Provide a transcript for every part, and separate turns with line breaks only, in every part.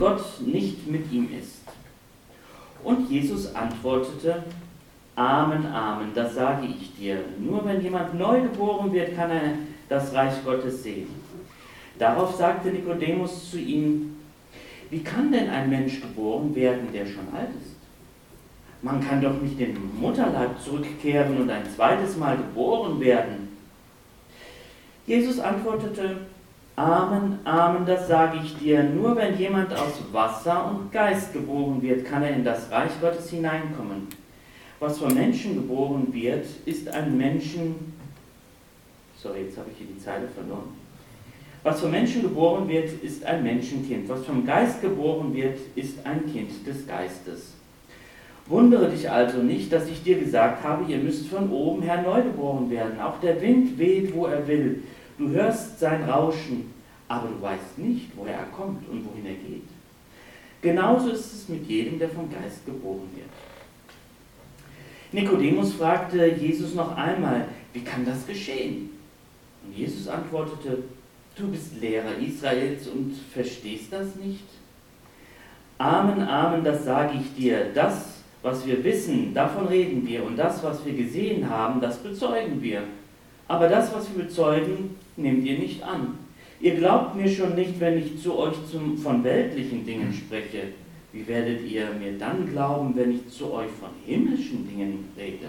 Gott nicht mit ihm ist. Und Jesus antwortete: Amen, Amen, das sage ich dir. Nur wenn jemand neu geboren wird, kann er das Reich Gottes sehen. Darauf sagte Nikodemus zu ihm: Wie kann denn ein Mensch geboren werden, der schon alt ist? Man kann doch nicht in den Mutterleib zurückkehren und ein zweites Mal geboren werden. Jesus antwortete: Amen, Amen, das sage ich dir. Nur wenn jemand aus Wasser und Geist geboren wird, kann er in das Reich Gottes hineinkommen. Was vom Menschen geboren wird, ist ein Menschen... Sorry, jetzt habe ich hier die Zeile verloren. Was vom Menschen geboren wird, ist ein Menschenkind. Was vom Geist geboren wird, ist ein Kind des Geistes. Wundere dich also nicht, dass ich dir gesagt habe, ihr müsst von oben her neu geboren werden. Auch der Wind weht, wo er will. Du hörst sein Rauschen, aber du weißt nicht, woher er kommt und wohin er geht. Genauso ist es mit jedem, der vom Geist geboren wird. Nikodemus fragte Jesus noch einmal: Wie kann das geschehen? Und Jesus antwortete: Du bist Lehrer Israels und verstehst das nicht? Amen, Amen, das sage ich dir. Das, was wir wissen, davon reden wir. Und das, was wir gesehen haben, das bezeugen wir. Aber das, was wir bezeugen, nehmt ihr nicht an. Ihr glaubt mir schon nicht, wenn ich zu euch von weltlichen Dingen spreche. Wie werdet ihr mir dann glauben, wenn ich zu euch von himmlischen Dingen rede?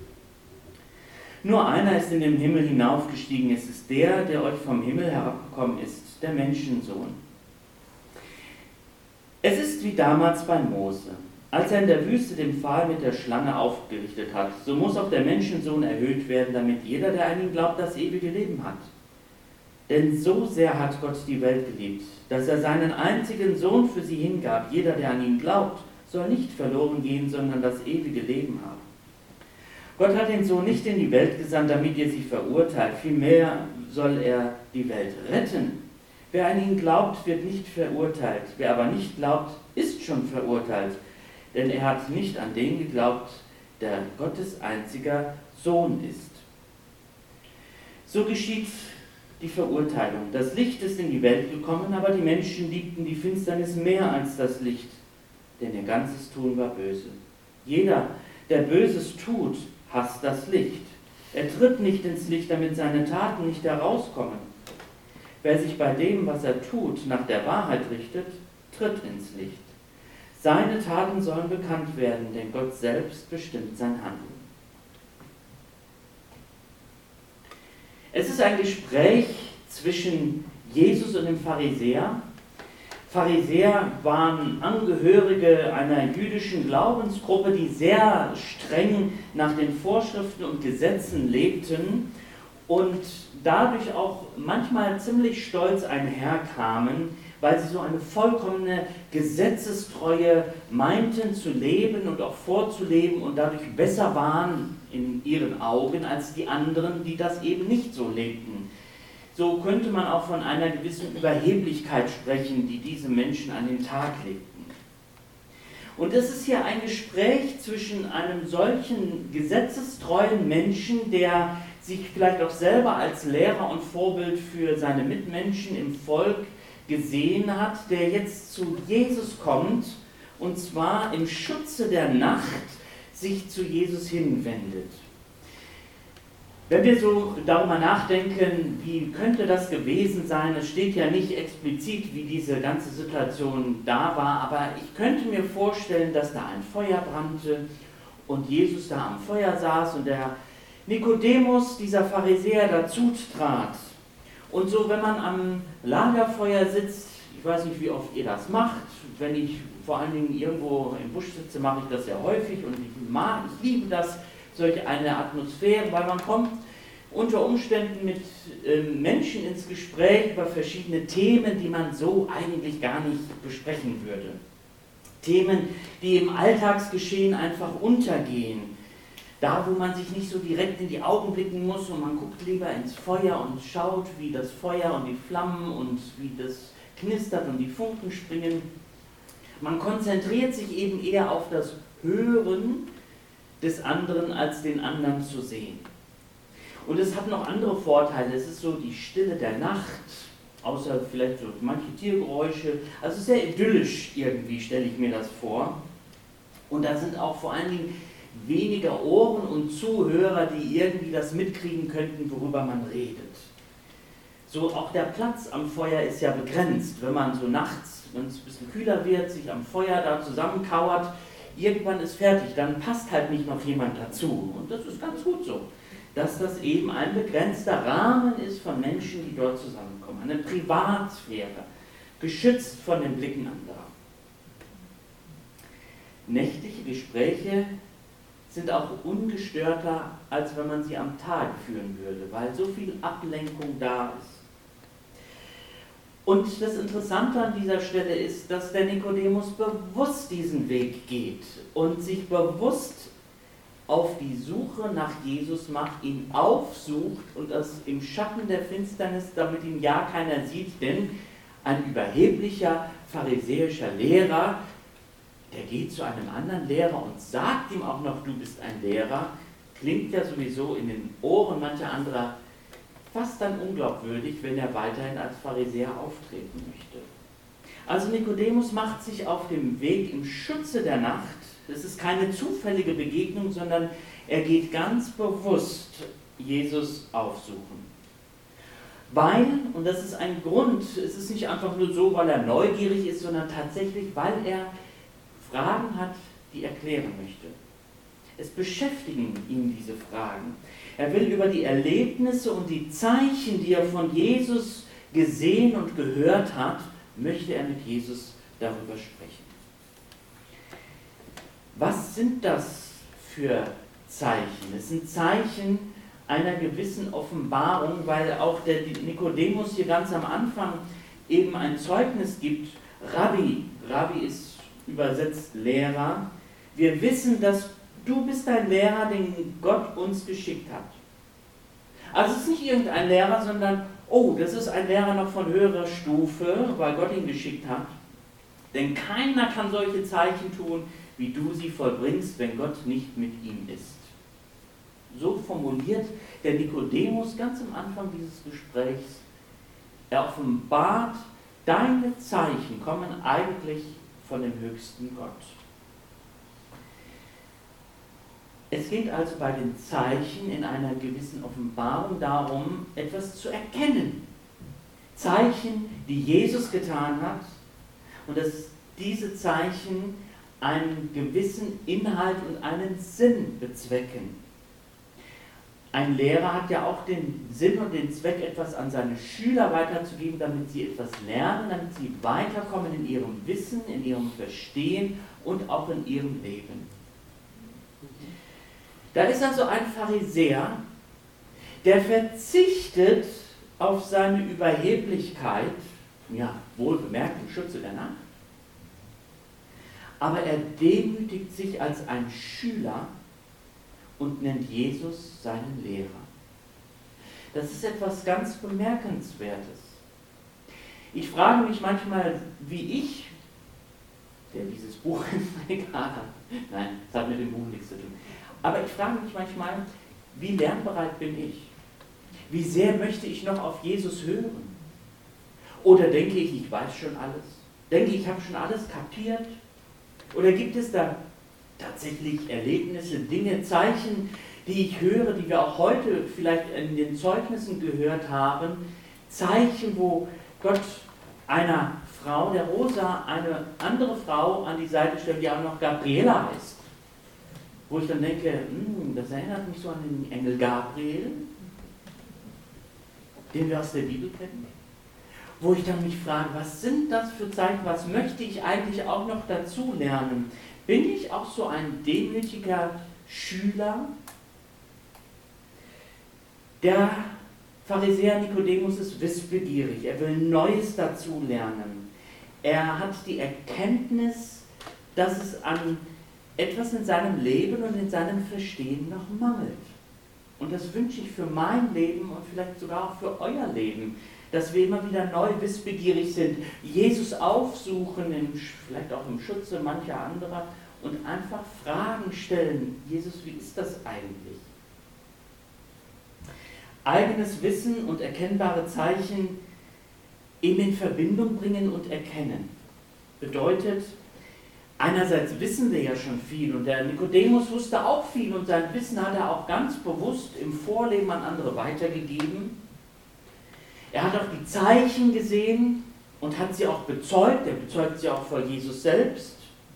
Nur einer ist in den Himmel hinaufgestiegen. Es ist der, der euch vom Himmel herabgekommen ist, der Menschensohn. Es ist wie damals bei Mose. Als er in der Wüste den Pfahl mit der Schlange aufgerichtet hat, so muss auch der Menschensohn erhöht werden, damit jeder, der an ihn glaubt, das ewige Leben hat. Denn so sehr hat Gott die Welt geliebt, dass er seinen einzigen Sohn für sie hingab. Jeder, der an ihn glaubt, soll nicht verloren gehen, sondern das ewige Leben haben. Gott hat den Sohn nicht in die Welt gesandt, damit ihr sie verurteilt. Vielmehr soll er die Welt retten. Wer an ihn glaubt, wird nicht verurteilt. Wer aber nicht glaubt, ist schon verurteilt. Denn er hat nicht an den geglaubt, der Gottes einziger Sohn ist. So geschieht die Verurteilung. Das Licht ist in die Welt gekommen, aber die Menschen liebten die Finsternis mehr als das Licht, denn ihr ganzes Tun war böse. Jeder, der Böses tut, hasst das Licht. Er tritt nicht ins Licht, damit seine Taten nicht herauskommen. Wer sich bei dem, was er tut, nach der Wahrheit richtet, tritt ins Licht. Seine Taten sollen bekannt werden, denn Gott selbst bestimmt sein Handeln. Es ist ein Gespräch zwischen Jesus und dem Pharisäer. Pharisäer waren Angehörige einer jüdischen Glaubensgruppe, die sehr streng nach den Vorschriften und Gesetzen lebten und dadurch auch manchmal ziemlich stolz einherkamen, weil sie so eine vollkommene Gesetzestreue meinten zu leben und auch vorzuleben und dadurch besser waren in ihren Augen als die anderen, die das eben nicht so lebten. So könnte man auch von einer gewissen Überheblichkeit sprechen, die diese Menschen an den Tag legten. Und es ist hier ein Gespräch zwischen einem solchen gesetzestreuen Menschen, der sich vielleicht auch selber als Lehrer und Vorbild für seine Mitmenschen im Volk gesehen hat, der jetzt zu Jesus kommt und zwar im Schutze der Nacht sich zu Jesus hinwendet. Wenn wir so darüber nachdenken, wie könnte das gewesen sein, es steht ja nicht explizit, wie diese ganze Situation da war, aber ich könnte mir vorstellen, dass da ein Feuer brannte und Jesus da am Feuer saß und der Nikodemus, dieser Pharisäer, dazu trat. Und so, wenn man am Lagerfeuer sitzt, ich weiß nicht, wie oft ihr das macht, wenn ich vor allen Dingen irgendwo im Busch sitze, mache ich das sehr häufig und ich liebe das, solche eine Atmosphäre, weil man kommt unter Umständen mit Menschen ins Gespräch über verschiedene Themen, die man so eigentlich gar nicht besprechen würde. Themen, die im Alltagsgeschehen einfach untergehen. Da, wo man sich nicht so direkt in die Augen blicken muss und man guckt lieber ins Feuer und schaut, wie das Feuer und die Flammen und wie das knistert und die Funken springen. Man konzentriert sich eben eher auf das Hören des anderen, als den anderen zu sehen. Und es hat noch andere Vorteile. Es ist so die Stille der Nacht. außer vielleicht so manche Tiergeräusche. Also sehr idyllisch irgendwie, stelle ich mir das vor. Und da sind auch vor allen Dingen weniger Ohren und Zuhörer, die irgendwie das mitkriegen könnten, worüber man redet. So auch der Platz am Feuer ist ja begrenzt. Wenn man so nachts, wenn es ein bisschen kühler wird, sich am Feuer da zusammenkauert, irgendwann ist fertig, dann passt halt nicht noch jemand dazu. Und das ist ganz gut so, dass das eben ein begrenzter Rahmen ist von Menschen, die dort zusammenkommen. Eine Privatsphäre, geschützt von den Blicken anderer. Nächtliche Gespräche sind auch ungestörter, als wenn man sie am Tag führen würde, weil so viel Ablenkung da ist. Und das Interessante an dieser Stelle ist, dass der Nikodemus bewusst diesen Weg geht und sich bewusst auf die Suche nach Jesus macht, ihn aufsucht und das im Schatten der Finsternis, damit ihn ja keiner sieht, denn ein überheblicher pharisäischer Lehrer, der geht zu einem anderen Lehrer und sagt ihm auch noch, du bist ein Lehrer, klingt ja sowieso in den Ohren mancher anderer fast dann unglaubwürdig, wenn er weiterhin als Pharisäer auftreten möchte. Also Nikodemus macht sich auf dem Weg im Schutze der Nacht. Es ist keine zufällige Begegnung, sondern er geht ganz bewusst Jesus aufsuchen. Weil, und das ist ein Grund, es ist nicht einfach nur so, weil er neugierig ist, sondern tatsächlich, weil er Fragen hat, die er klären möchte. Es beschäftigen ihn diese Fragen. Er will über die Erlebnisse und die Zeichen, die er von Jesus gesehen und gehört hat, möchte er mit Jesus darüber sprechen. Was sind das für Zeichen? Es sind Zeichen einer gewissen Offenbarung, weil auch der Nikodemus hier ganz am Anfang eben ein Zeugnis gibt. Rabbi ist übersetzt Lehrer. Wir wissen, dass du bist ein Lehrer, den Gott uns geschickt hat. Also es ist nicht irgendein Lehrer, sondern, oh, das ist ein Lehrer noch von höherer Stufe, weil Gott ihn geschickt hat. Denn keiner kann solche Zeichen tun, wie du sie vollbringst, wenn Gott nicht mit ihm ist. So formuliert der Nikodemus ganz am Anfang dieses Gesprächs. Er offenbart, deine Zeichen kommen eigentlich von dem höchsten Gott. Es geht also bei den Zeichen in einer gewissen Offenbarung darum, etwas zu erkennen. Zeichen, die Jesus getan hat, und dass diese Zeichen einen gewissen Inhalt und einen Sinn bezwecken. Ein Lehrer hat ja auch den Sinn und den Zweck, etwas an seine Schüler weiterzugeben, damit sie etwas lernen, damit sie weiterkommen in ihrem Wissen, in ihrem Verstehen und auch in ihrem Leben. Da ist also ein Pharisäer, der verzichtet auf seine Überheblichkeit, ja, wohl bemerkt im Schutze der Nacht, aber er demütigt sich als ein Schüler und nennt Jesus seinen Lehrer. Das ist etwas ganz Bemerkenswertes. Ich frage mich manchmal, wie ich, der dieses Buch im Regal hat, nein, das hat mit dem Buch nichts zu tun, aber ich frage mich manchmal, wie lernbereit bin ich? Wie sehr möchte ich noch auf Jesus hören? Oder denke ich, ich weiß schon alles? Denke ich, habe schon alles kapiert? Oder gibt es da tatsächlich Erlebnisse, Dinge, Zeichen, die ich höre, die wir auch heute vielleicht in den Zeugnissen gehört haben, Zeichen, wo Gott einer Frau, der Rosa, eine andere Frau an die Seite stellt, die auch noch Gabriela heißt. Wo ich dann denke, das erinnert mich so an den Engel Gabriel, den wir aus der Bibel kennen. Wo ich dann mich frage, was sind das für Zeichen, was möchte ich eigentlich auch noch dazu lernen? Bin ich auch so ein demütiger Schüler? Der Pharisäer Nikodemus ist wissbegierig, er will Neues dazu lernen. Er hat die Erkenntnis, dass es an etwas in seinem Leben und in seinem Verstehen noch mangelt. Und das wünsche ich für mein Leben und vielleicht sogar auch für euer Leben, dass wir immer wieder neu wissbegierig sind, Jesus aufsuchen, vielleicht auch im Schutze mancher anderer und einfach Fragen stellen. Jesus, wie ist das eigentlich? Eigenes Wissen und erkennbare Zeichen eben in Verbindung bringen und erkennen. Bedeutet, einerseits wissen wir ja schon viel und der Nikodemus wusste auch viel und sein Wissen hat er auch ganz bewusst im Vorleben an andere weitergegeben. Er hat auch die Zeichen gesehen und hat sie auch bezeugt, er bezeugt sie auch vor Jesus selbst.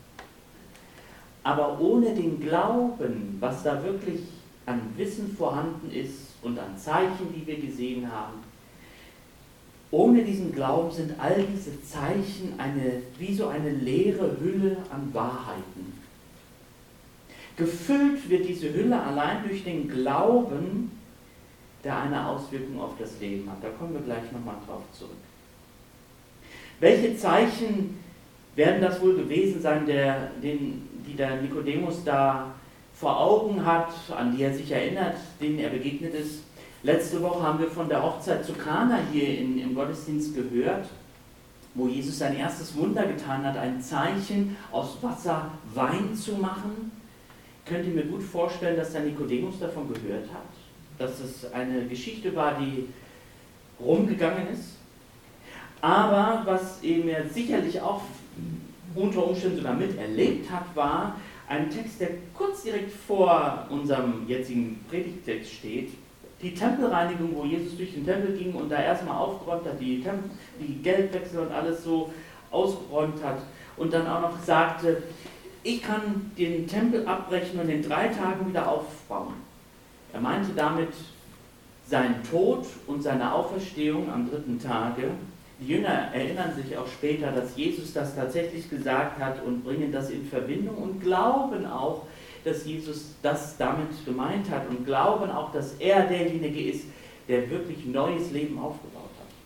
Aber ohne den Glauben, was da wirklich an Wissen vorhanden ist und an Zeichen, die wir gesehen haben, ohne diesen Glauben sind all diese Zeichen wie so eine leere Hülle an Wahrheiten. Gefüllt wird diese Hülle allein durch den Glauben, der eine Auswirkung auf das Leben hat. Da kommen wir gleich nochmal drauf zurück. Welche Zeichen werden das wohl gewesen sein, die der Nikodemus da vor Augen hat, an die er sich erinnert, denen er begegnet ist? Letzte Woche haben wir von der Hochzeit zu Kana hier im Gottesdienst gehört, wo Jesus sein erstes Wunder getan hat, ein Zeichen aus Wasser Wein zu machen. Könnt ihr mir gut vorstellen, dass der Nikodemus davon gehört hat? Dass es eine Geschichte war, die rumgegangen ist? Aber was er sicherlich auch unter Umständen sogar miterlebt hat, war ein Text, der kurz direkt vor unserem jetzigen Predigtext steht. Die Tempelreinigung, wo Jesus durch den Tempel ging und da erstmal aufgeräumt hat, die Geldwechsel und alles so ausgeräumt hat und dann auch noch sagte, ich kann den Tempel abbrechen und in 3 Tagen wieder aufbauen. Er meinte damit seinen Tod und seine Auferstehung am 3. Tage. Die Jünger erinnern sich auch später, dass Jesus das tatsächlich gesagt hat und bringen das in Verbindung und glauben auch, dass Jesus das damit gemeint hat und glauben auch, dass er derjenige ist, der wirklich neues Leben aufgebaut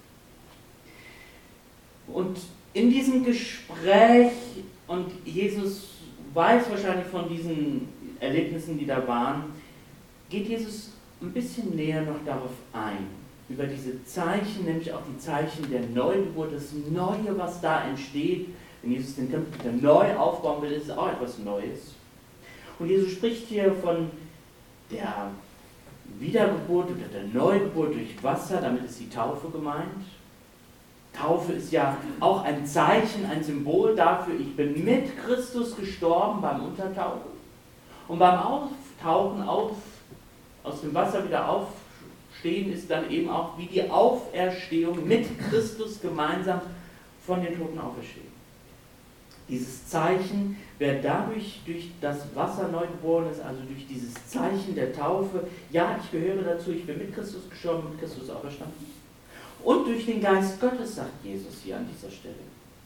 hat. Und in diesem Gespräch, und Jesus weiß wahrscheinlich von diesen Erlebnissen, die da waren, geht Jesus ein bisschen näher noch darauf ein, über diese Zeichen, nämlich auch die Zeichen der Neugeburt, das Neue, was da entsteht. Wenn Jesus den Tempel wieder neu aufbauen will, ist es auch etwas Neues. Und Jesus spricht hier von der Wiedergeburt oder der Neugeburt durch Wasser, damit ist die Taufe gemeint. Taufe ist ja auch ein Zeichen, ein Symbol dafür, ich bin mit Christus gestorben beim Untertauchen. Und beim Auftauchen aus dem Wasser wieder aufstehen ist dann eben auch wie die Auferstehung mit Christus gemeinsam von den Toten auferstehen. Dieses Zeichen, wer dadurch durch das Wasser neu geboren ist, also durch dieses Zeichen der Taufe, ja, ich gehöre dazu, ich bin mit Christus gestorben, mit Christus auferstanden. Und durch den Geist Gottes, sagt Jesus hier an dieser Stelle.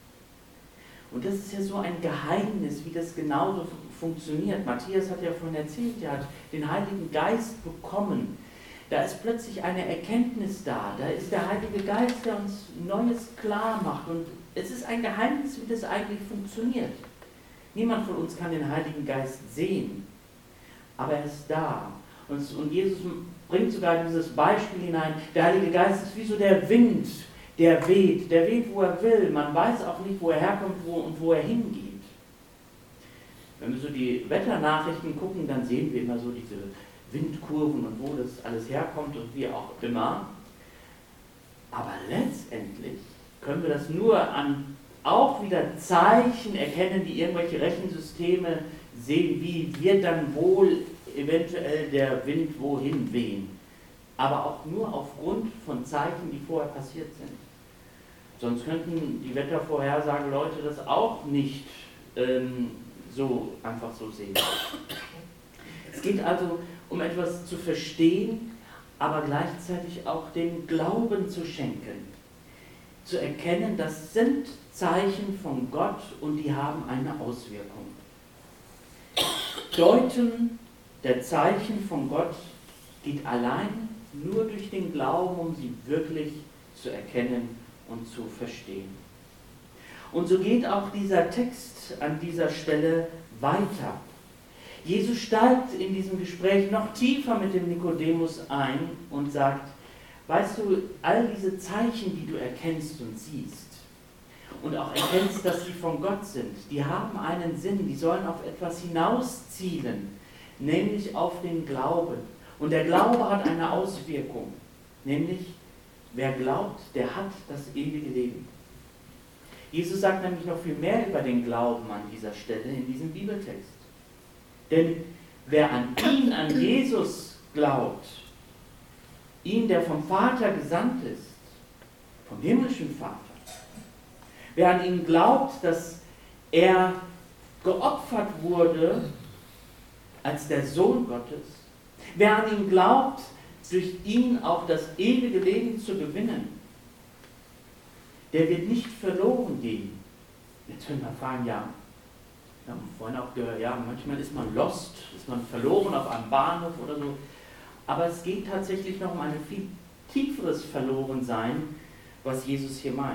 Und das ist ja so ein Geheimnis, wie das genauso funktioniert. Matthias hat ja vorhin erzählt, er hat den Heiligen Geist bekommen. Da ist plötzlich eine Erkenntnis da. Da ist der Heilige Geist, der uns Neues klar macht. Und es ist ein Geheimnis, wie das eigentlich funktioniert. Niemand von uns kann den Heiligen Geist sehen, aber er ist da. Und Jesus bringt sogar dieses Beispiel hinein. Der Heilige Geist ist wie so der Wind, der weht, wo er will. Man weiß auch nicht, wo er herkommt und wo er hingeht. Wenn wir so die Wetternachrichten gucken, dann sehen wir immer so diese Windkurven und wo das alles herkommt und wie auch immer. Aber letztendlich können wir das nur an auch wieder Zeichen erkennen, die irgendwelche Rechensysteme sehen, wie wird dann wohl eventuell der Wind wohin wehen. Aber auch nur aufgrund von Zeichen, die vorher passiert sind. Sonst könnten die Wettervorhersagen Leute das auch nicht so einfach so sehen. Es geht also um etwas zu verstehen, aber gleichzeitig auch den Glauben zu schenken. Zu erkennen, das sind Zeichen von Gott und die haben eine Auswirkung. Deuten der Zeichen von Gott geht allein nur durch den Glauben, um sie wirklich zu erkennen und zu verstehen. Und so geht auch dieser Text an dieser Stelle weiter. Jesus steigt in diesem Gespräch noch tiefer mit dem Nikodemus ein und sagt, weißt du, all diese Zeichen, die du erkennst und siehst und auch erkennst, dass sie von Gott sind, die haben einen Sinn, die sollen auf etwas hinauszielen, nämlich auf den Glauben. Und der Glaube hat eine Auswirkung, nämlich wer glaubt, der hat das ewige Leben. Jesus sagt nämlich noch viel mehr über den Glauben an dieser Stelle in diesem Bibeltext. Denn wer an ihn, an Jesus glaubt, ihn, der vom Vater gesandt ist, vom himmlischen Vater, wer an ihn glaubt, dass er geopfert wurde als der Sohn Gottes, wer an ihn glaubt, durch ihn auch das ewige Leben zu gewinnen, der wird nicht verloren gehen. Jetzt können wir fragen, ja, wir haben vorhin auch gehört, ja, manchmal ist man lost, ist man verloren auf einem Bahnhof oder so, aber es geht tatsächlich noch um ein viel tieferes Verlorensein, was Jesus hier meint.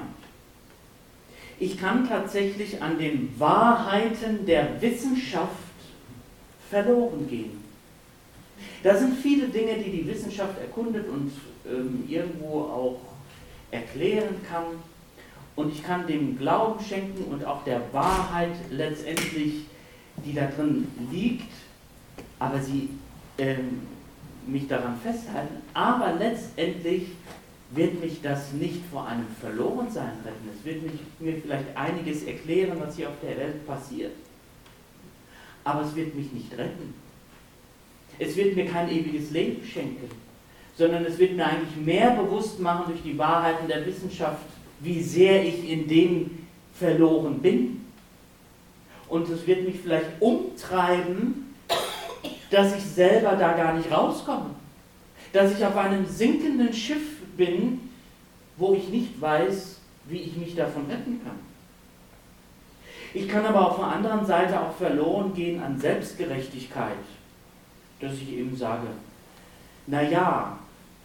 Ich kann tatsächlich an den Wahrheiten der Wissenschaft verloren gehen. Da sind viele Dinge, die die Wissenschaft erkundet und irgendwo auch erklären kann. Und ich kann dem Glauben schenken und auch der Wahrheit letztendlich, die da drin liegt, aber sie mich daran festhalten. Aber letztendlich wird mich das nicht vor einem Verlorensein retten. Es wird mir vielleicht einiges erklären, was hier auf der Welt passiert. Aber es wird mich nicht retten. Es wird mir kein ewiges Leben schenken, sondern es wird mir eigentlich mehr bewusst machen durch die Wahrheiten der Wissenschaft, wie sehr ich in dem verloren bin. Und es wird mich vielleicht umtreiben, dass ich selber da gar nicht rauskomme. Dass ich auf einem sinkenden Schiff bin, wo ich nicht weiß, wie ich mich davon retten kann. Ich kann aber auf der anderen Seite auch verloren gehen an Selbstgerechtigkeit, dass ich eben sage, naja,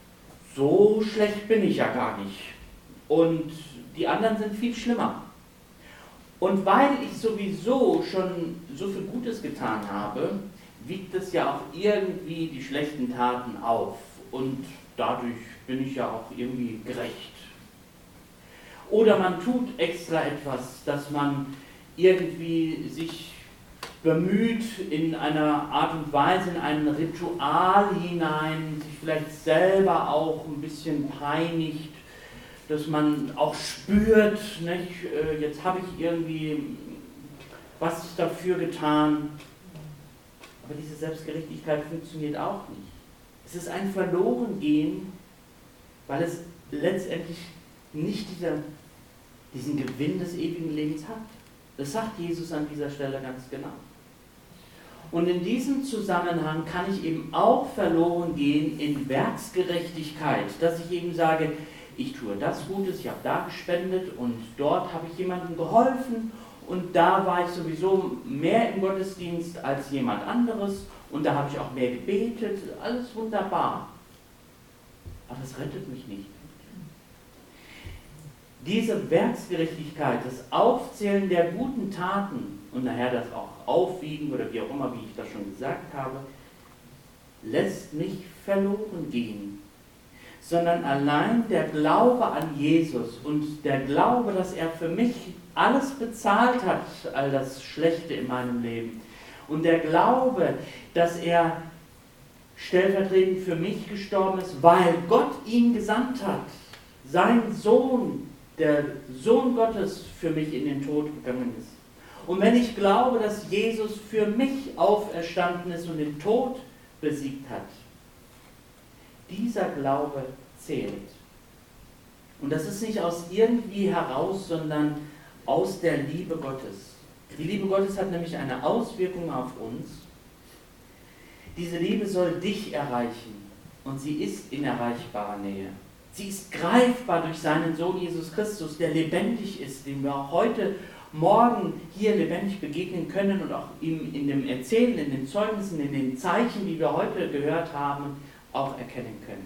so schlecht bin ich ja gar nicht und die anderen sind viel schlimmer. Und weil ich sowieso schon so viel Gutes getan habe, wiegt es ja auch irgendwie die schlechten Taten auf und dadurch bin ich ja auch irgendwie gerecht. Oder man tut extra etwas, dass man irgendwie sich bemüht, in einer Art und Weise, in ein Ritual hinein, sich vielleicht selber auch ein bisschen peinigt, dass man auch spürt, nicht, jetzt habe ich irgendwie was dafür getan. Aber diese Selbstgerechtigkeit funktioniert auch nicht. Es ist ein Verlorengehen, weil es letztendlich nicht diesen Gewinn des ewigen Lebens hat. Das sagt Jesus an dieser Stelle ganz genau. Und in diesem Zusammenhang kann ich eben auch verloren gehen in Werksgerechtigkeit, dass ich eben sage, ich tue das Gutes, ich habe da gespendet und dort habe ich jemandem geholfen und da war ich sowieso mehr im Gottesdienst als jemand anderes und da habe ich auch mehr gebetet, alles wunderbar. Aber das rettet mich nicht. Diese Werksgerechtigkeit, das Aufzählen der guten Taten und nachher das auch Aufwiegen oder wie auch immer, wie ich das schon gesagt habe, lässt mich verloren gehen. Sondern allein der Glaube an Jesus und der Glaube, dass er für mich alles bezahlt hat, all das Schlechte in meinem Leben. Und der Glaube, dass er stellvertretend für mich gestorben ist, weil Gott ihn gesandt hat. Sein Sohn, der Sohn Gottes, für mich in den Tod gegangen ist. Und wenn ich glaube, dass Jesus für mich auferstanden ist und den Tod besiegt hat, dieser Glaube zählt. Und das ist nicht aus irgendwie heraus, sondern aus der Liebe Gottes. Die Liebe Gottes hat nämlich eine Auswirkung auf uns. Diese Liebe soll dich erreichen und sie ist in erreichbarer Nähe. Sie ist greifbar durch seinen Sohn Jesus Christus, der lebendig ist, dem wir auch heute Morgen hier lebendig begegnen können und auch ihm in dem Erzählen, in den Zeugnissen, in den Zeichen, die wir heute gehört haben, auch erkennen können.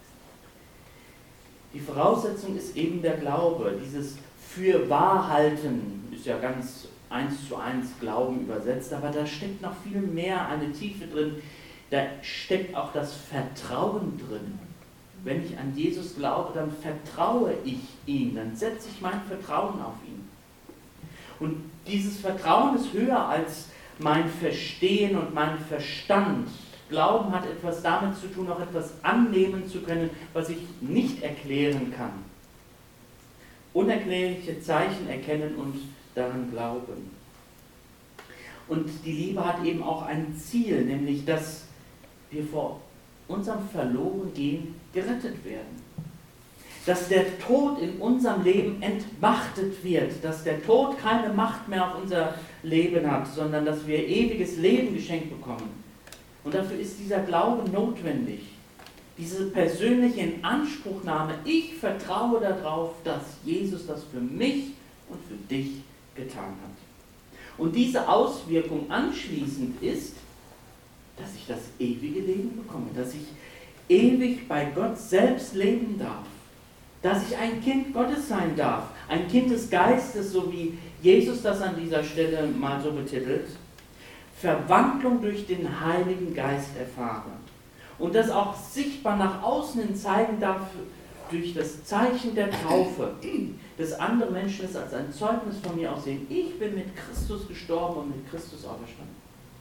Die Voraussetzung ist eben der Glaube, dieses Fürwahrhalten ist ja ganz 1:1 Glauben übersetzt, aber da steckt noch viel mehr eine Tiefe drin, da steckt auch das Vertrauen drin. Wenn ich an Jesus glaube, dann vertraue ich ihm, dann setze ich mein Vertrauen auf ihn. Und dieses Vertrauen ist höher als mein Verstehen und mein Verstand, Glauben hat etwas damit zu tun, auch etwas annehmen zu können, was ich nicht erklären kann. Unerklärliche Zeichen erkennen und daran glauben. Und die Liebe hat eben auch ein Ziel, nämlich dass wir vor unserem Verlorengehen gerettet werden. Dass der Tod in unserem Leben entmachtet wird, dass der Tod keine Macht mehr auf unser Leben hat, sondern dass wir ewiges Leben geschenkt bekommen. Und dafür ist dieser Glaube notwendig. Diese persönliche Inanspruchnahme, ich vertraue darauf, dass Jesus das für mich und für dich getan hat. Und diese Auswirkung anschließend ist, dass ich das ewige Leben bekomme, dass ich ewig bei Gott selbst leben darf, dass ich ein Kind Gottes sein darf, ein Kind des Geistes, so wie Jesus das an dieser Stelle mal so betitelt, Verwandlung durch den Heiligen Geist erfahre und das auch sichtbar nach außen hin zeigen darf durch das Zeichen der Taufe, dass andere Menschen es als ein Zeugnis von mir auch sehen. Ich bin mit Christus gestorben und mit Christus auferstanden.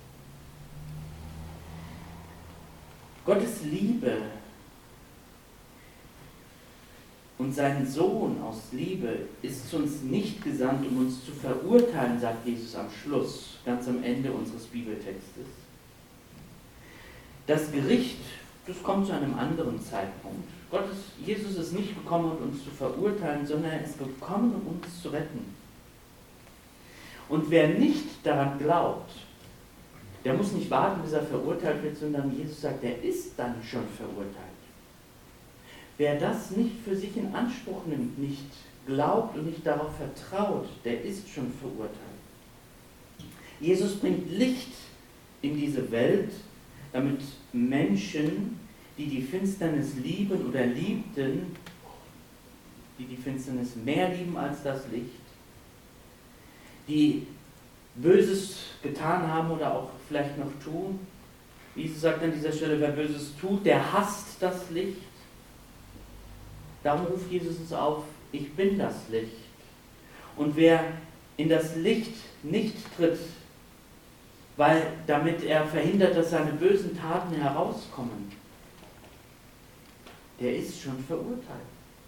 Gottes Liebe und sein Sohn aus Liebe ist zu uns nicht gesandt, um uns zu verurteilen, sagt Jesus am Schluss, ganz am Ende unseres Bibeltextes. Das Gericht, das kommt zu einem anderen Zeitpunkt. Jesus ist nicht gekommen, um uns zu verurteilen, sondern er ist gekommen, um uns zu retten. Und wer nicht daran glaubt, der muss nicht warten, bis er verurteilt wird, sondern Jesus sagt, der ist dann schon verurteilt. Wer das nicht für sich in Anspruch nimmt, nicht glaubt und nicht darauf vertraut, der ist schon verurteilt. Jesus bringt Licht in diese Welt, damit Menschen, die die Finsternis lieben oder liebten, die die Finsternis mehr lieben als das Licht, die Böses getan haben oder auch vielleicht noch tun. Jesus sagt an dieser Stelle, wer Böses tut, der hasst das Licht. Darum ruft Jesus uns auf, ich bin das Licht. Und wer in das Licht nicht tritt, weil damit er verhindert, dass seine bösen Taten herauskommen, der ist schon verurteilt.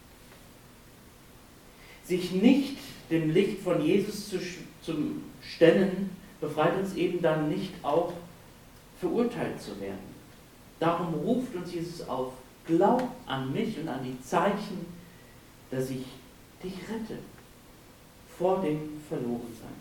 Sich nicht dem Licht von Jesus zu stellen, befreit uns eben dann nicht auch verurteilt zu werden. Darum ruft uns Jesus auf, glaub an mich und an die Zeichen, dass ich dich rette vor dem Verlorensein.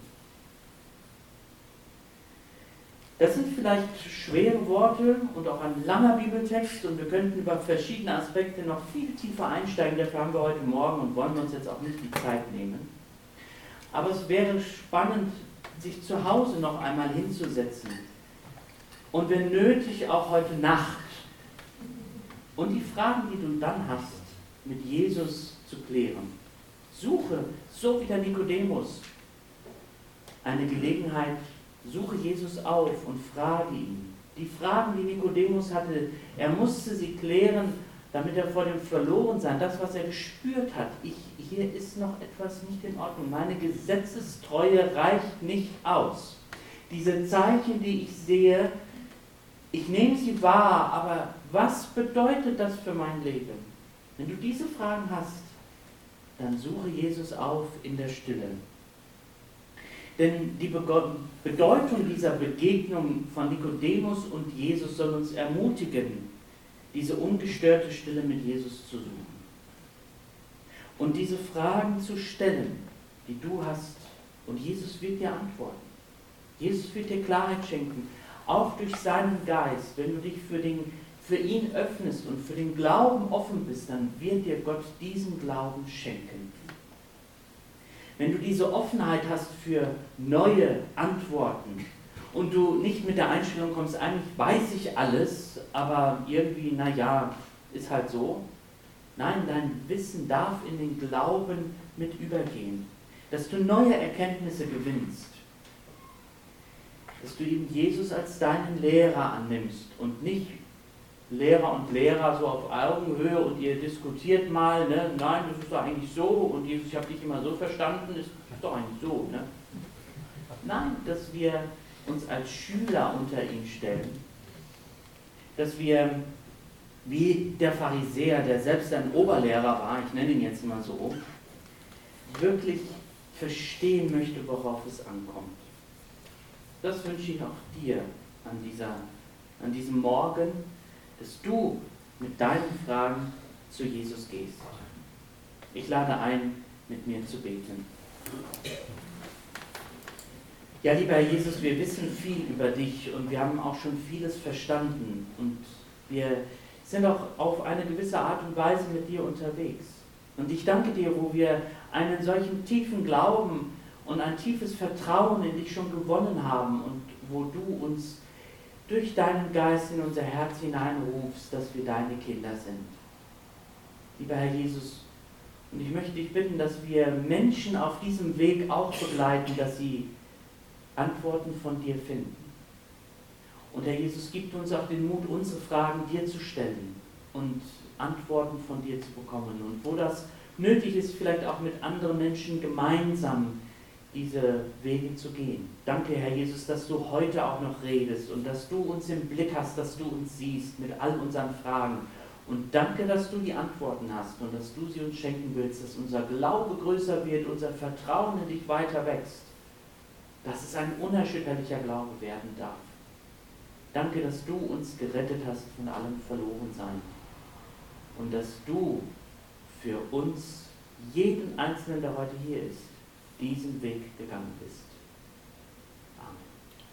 Das sind vielleicht schwere Worte und auch ein langer Bibeltext und wir könnten über verschiedene Aspekte noch viel tiefer einsteigen. Dafür haben wir heute Morgen und wollen uns jetzt auch nicht die Zeit nehmen. Aber es wäre spannend, sich zu Hause noch einmal hinzusetzen und wenn nötig auch heute Nacht und die Fragen, die du dann hast, mit Jesus zu klären. Suche, so wie der Nikodemus, eine Gelegenheit, suche Jesus auf und frage ihn. Die Fragen, die Nikodemus hatte, er musste sie klären, damit er vor dem Verlorensein, das, was er gespürt hat, hier ist noch etwas nicht in Ordnung, meine Gesetzestreue reicht nicht aus. Diese Zeichen, die ich sehe, ich nehme sie wahr, aber was bedeutet das für mein Leben? Wenn du diese Fragen hast, dann suche Jesus auf in der Stille. Denn die Bedeutung dieser Begegnung von Nikodemus und Jesus soll uns ermutigen, diese ungestörte Stille mit Jesus zu suchen. Und diese Fragen zu stellen, die du hast, und Jesus wird dir antworten. Jesus wird dir Klarheit schenken, auch durch seinen Geist. Wenn du dich für ihn öffnest und für den Glauben offen bist, dann wird dir Gott diesen Glauben schenken. Wenn du diese Offenheit hast für neue Antworten und du nicht mit der Einstellung kommst, eigentlich weiß ich alles, aber irgendwie, naja, ist halt so. Nein, dein Wissen darf in den Glauben mit übergehen, dass du neue Erkenntnisse gewinnst, dass du eben Jesus als deinen Lehrer annimmst und nicht Lehrer und Lehrer so auf Augenhöhe und ihr diskutiert mal, ne? Nein, das ist doch eigentlich so und Jesus, ich habe dich immer so verstanden, das ist doch eigentlich so. Ne? Nein, dass wir uns als Schüler unter ihn stellen dass wir, wie der Pharisäer, der selbst ein Oberlehrer war, ich nenne ihn jetzt mal so, wirklich verstehen möchte, worauf es ankommt. Das wünsche ich auch dir an diesem Morgen, dass du mit deinen Fragen zu Jesus gehst. Ich lade ein, mit mir zu beten. Ja, lieber Herr Jesus, wir wissen viel über dich und wir haben auch schon vieles verstanden und wir sind auch auf eine gewisse Art und Weise mit dir unterwegs. Und ich danke dir, wo wir einen solchen tiefen Glauben und ein tiefes Vertrauen in dich schon gewonnen haben und wo du uns durch deinen Geist in unser Herz hineinrufst, dass wir deine Kinder sind. Lieber Herr Jesus, und ich möchte dich bitten, dass wir Menschen auf diesem Weg auch begleiten, dass sie Antworten von dir finden. Und Herr Jesus, gib uns auch den Mut, unsere Fragen dir zu stellen und Antworten von dir zu bekommen. Und wo das nötig ist, vielleicht auch mit anderen Menschen gemeinsam diese Wege zu gehen. Danke, Herr Jesus, dass du heute auch noch redest und dass du uns im Blick hast, dass du uns siehst mit all unseren Fragen. Und danke, dass du die Antworten hast und dass du sie uns schenken willst, dass unser Glaube größer wird, unser Vertrauen in dich weiter wächst, dass es ein unerschütterlicher Glaube werden darf. Danke, dass du uns gerettet hast von allem Verlorensein und dass du für uns, jeden Einzelnen, der heute hier ist, diesen Weg gegangen bist.